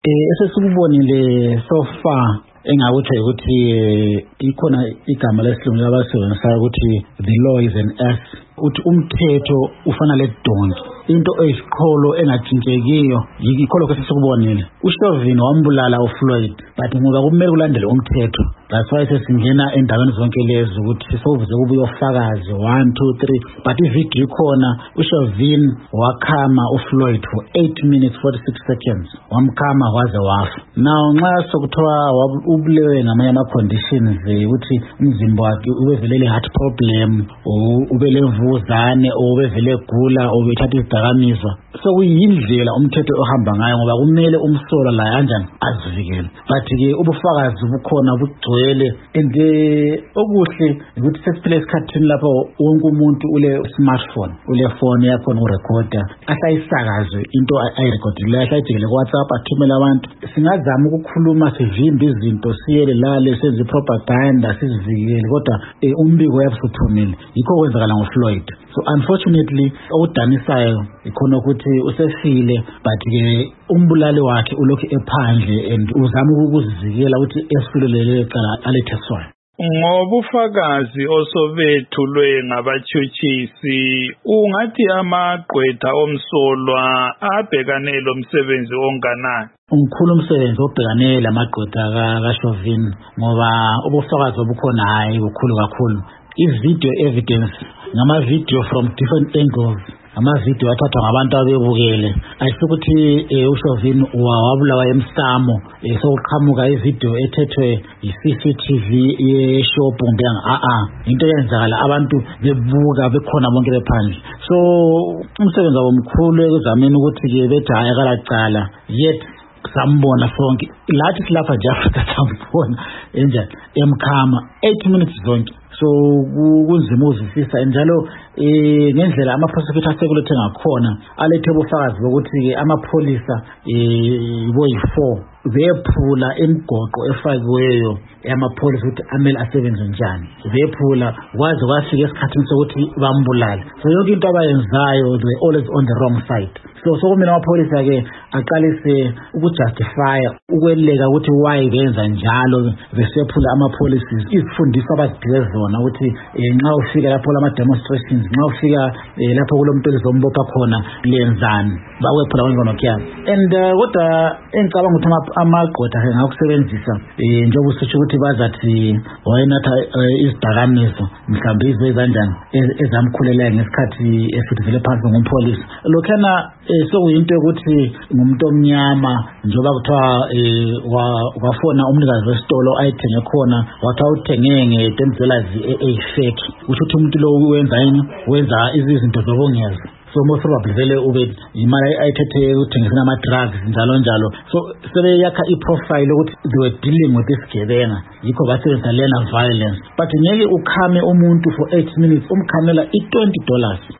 Esesikubonile so far engakuthi ukuthi ikhona igama lesilungu abasebenzisayo ukuthi the law is an S, uthi umthetho ufana ledonki, into eyisiqholo engathintekiyo yikholo kesesikubonile. uSchauvin wambulala uFloyd but ngoba kumele kulandele umthetho, that's why sesingena endaweni zonke lezi ukuthi sovuze kube uyofakazi 1 2 3, but ivideo ikhona. uSchauvin wakhama uFloyd for 8 minutes 46 seconds, wamkhama waze wafa. Now nxa sokuthiwa ubulewe ngamanye ama-conditions ukuthi umzimba wakhe ubevelele heart problem, ubelemvuzane, ubevele gula, ubethatha izidakamizwa, sokuyindlela umthetho ohamba ngayo ngoba kumele umsola la kanjani azivikele. But-ke ubufakazi bukhona bugcwele, and okuhle ukuthi sesiphile esikhathini lapho wonke umuntu ule smartphone, ule phone yakhona urecorder, asayisakaze into ayirecordile, asayijikele ku-WhatsApp athumela abantu. Singazama ukukhuluma sivimbe izinto, siyele lale senze propaganda sizivikele, kodwa umbiko yabusuphumile. Yikho kwenzakala ngoFloyd. So unfortunately okudanisayo ikhona ukuthi usefile, but-ke umbulali wakhe ulokhu ephandle and uzama ukuzivikela ukuthi esifilelele cala aletheswayo. Ngobufakazi osobethulwe ngabatshutshisi, ungathi amagqwetha omsolwa abhekane lo msebenzi onganani? Umkhulu umsebenzi obhekane lamagqwetha kaSchauvin ngoba ubufakazi obukhona hayi bukhulu kakhulu. I-video evidence ngama-video from different angles, ama-video athathwa ngabantu abebukele. Ayisukuthi uSchauvin wabulawa emsamo sokuqhamuka ivideo ethethwe yi-CCTV yeshop kumbe into eyenzakala abantu bebuka bekhona bonke bephandle. So umsebenzi wabo mkhulu ekuzameni ukuthi-ke bethi hayi akalacala, yet sambona sonke lathi silapha nje Afrika sambona enjani emkhama 8 minutes zonke. So kunzima uzwisisa njalo ngendlela ama-prosecutor asekulethe ngakhona alethe ubufakazi bokuthi amapholisa boyi-4 bephula imigoqo efakiweyo yamapholisa ukuthi amele asebenze njani, bephula kwaze kwafika esikhathini sokuthi bambulale. So yonke into abayenzayo they always on the wrong side. So sokumele amapholisa-ke aqalise ukujustifya ukweleka ukuthi why benza njalo, besephula ama-policies, izifundiso abaziphiwe zona ukuthi nxa ufika lapho lama-demonstrations, nxa ufika lapho kulomuntu elizombopha khona lenzani, bakwephula kwenkonokuyabo. And kodwa engicabanga ukuthi amagqwetha ngakusebenzisa njengoba usitsho ukuthi bazathi wayenatha izidakamizwa mhlawumbe izo ezanjani ezamkhulela ngesikhathi esithivele phansi ngumpholisa. Lokhana sokuyinto yokuthi ngumuntu omnyama njengoba kuthiwa wafona umnikazi wesitolo ayithenge khona, wathi awuthenge nge-$10 eyifake, kusho ukuthi umuntu lo wenza izinto zobungeza. So most probably vele ube imali ayithethe ukuthengisela ama-drugs njalo njalo. So sebeyakha i-profile ukuthi they were dealing with this gebenga, yikho basebenzisa lena violence. But ngeke ukhame umuntu for 8 minutes umkhamela $20.